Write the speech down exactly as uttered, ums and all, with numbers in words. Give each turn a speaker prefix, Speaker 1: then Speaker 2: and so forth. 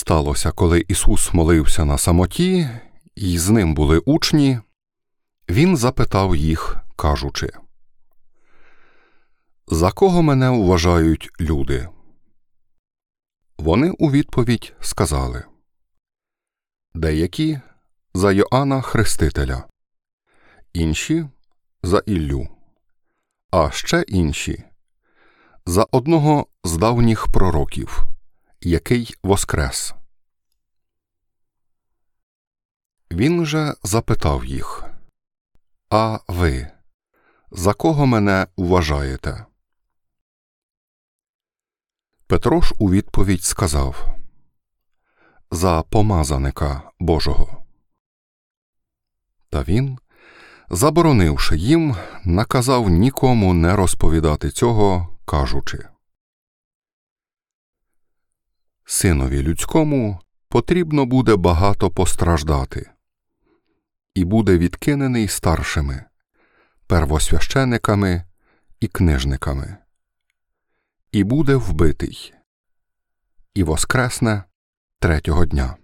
Speaker 1: Сталося, коли Ісус молився на самоті, і з ним були учні, Він запитав їх, кажучи: «За кого мене вважають люди?» Вони у відповідь сказали: «Деякі – за Йоанна Хрестителя, інші – за Іллю, а ще інші – за одного з давніх пророків, який воскрес». Він же запитав їх: «А ви, за кого мене вважаєте?» Петро ж у відповідь сказав: «За помазаника Божого». Та він, заборонивши їм, наказав нікому не розповідати цього, кажучи: «Синові людському потрібно буде багато постраждати, і буде відкинений старшими, первосвящениками і книжниками, і буде вбитий, і воскресне третього дня».